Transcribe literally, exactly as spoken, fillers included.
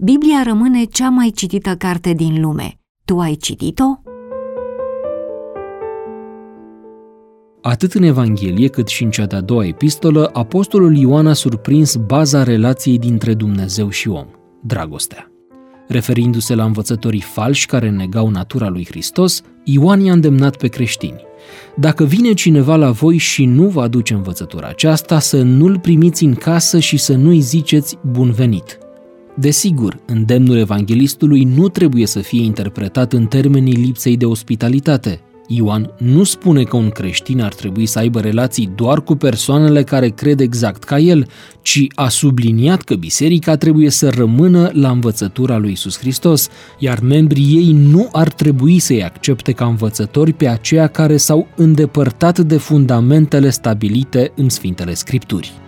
Biblia rămâne cea mai citită carte din lume. Tu ai citit-o? Atât în Evanghelie cât și în cea de-a doua epistolă, apostolul Ioan a surprins baza relației dintre Dumnezeu și om, dragostea. Referindu-se la învățătorii falși care negau natura lui Hristos, Ioan i-a îndemnat pe creștini: dacă vine cineva la voi și nu vă aduce învățătura aceasta, să nu-l primiți în casă și să nu-i ziceți bun venit. Desigur, îndemnul evanghelistului nu trebuie să fie interpretat în termenii lipsei de ospitalitate. Ioan nu spune că un creștin ar trebui să aibă relații doar cu persoanele care cred exact ca el, ci a subliniat că biserica trebuie să rămână la învățătura lui Iisus Hristos, iar membrii ei nu ar trebui să-i accepte ca învățători pe aceia care s-au îndepărtat de fundamentele stabilite în Sfintele Scripturi.